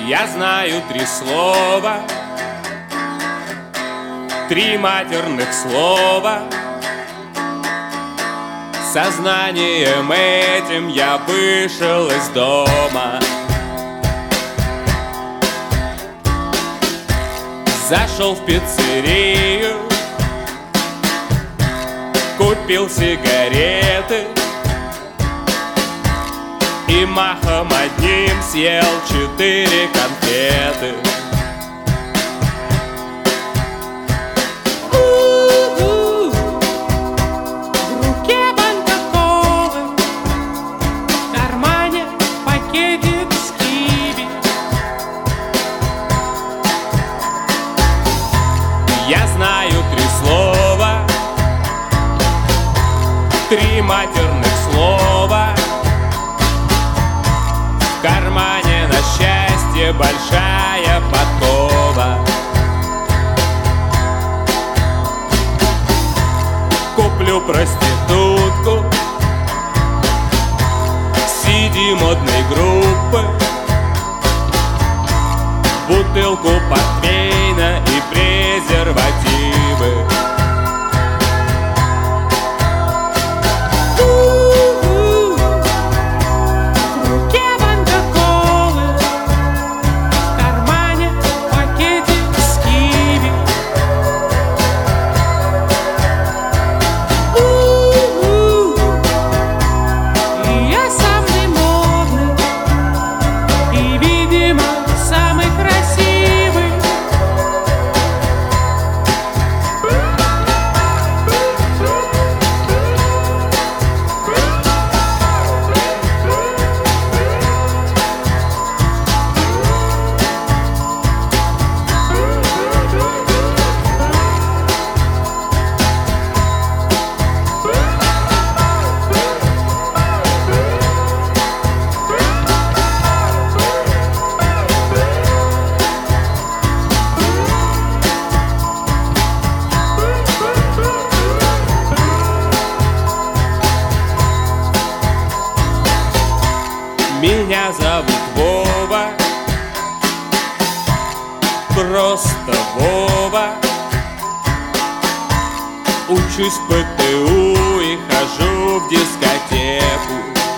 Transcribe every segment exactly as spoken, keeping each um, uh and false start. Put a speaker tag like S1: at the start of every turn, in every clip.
S1: Я знаю три слова, три матерных слова. Сознанием этим я вышел из дома. Зашел в пиццерию, купил сигареты и махом одним съел четыре конфеты.
S2: У-у-у. В руке банка колы, в кармане пакетик с киви.
S1: Я знаю три слова, три матерных слова. В кармане на счастье большая подкова. Куплю проститутку си ди модной группы, бутылку портвейна и презервативы. Меня зовут Вова, просто Вова. Учусь в пэ тэ у и хожу в дискотеку.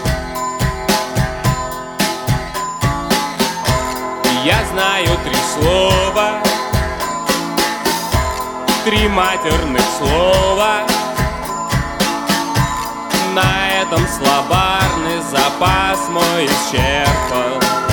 S1: Я знаю три слова, три матерных слова. На этом словарный запас мой исчерпан.